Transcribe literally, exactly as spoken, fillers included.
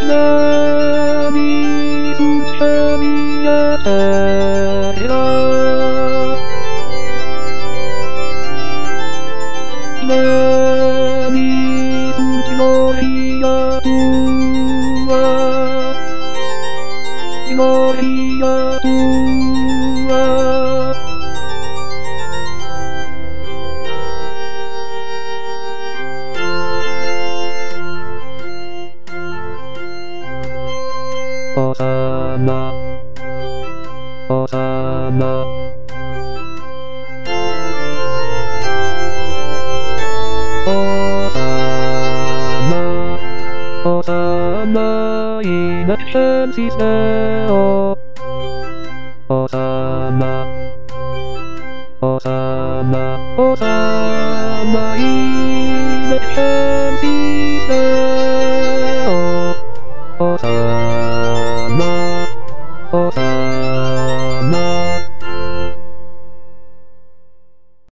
何すしゃみやたら何すきのひやとはのひやとはおさまおさまおさまおさまいなくしゃんしさおおさまおさまおさまいなくしゃんしさおおさまおさま